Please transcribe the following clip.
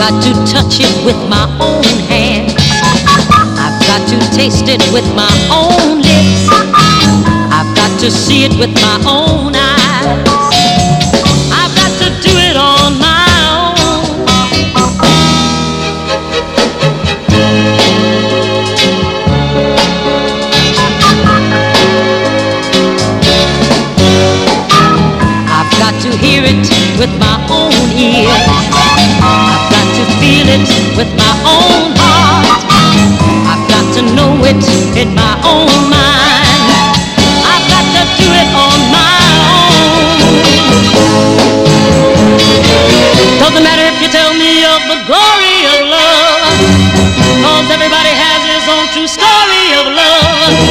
got to touch it with my own hands. I've got to taste it with my own lips. I've got to see it with my own eyes. I've got to do it on my own. I've got to hear it with my own ears. I've got to feel it with my own heart. I've got to know it in my own mind. I've got to do it on my own. Doesn't matter if you tell me of the glory of love, 'cause everybody has his own true story of love.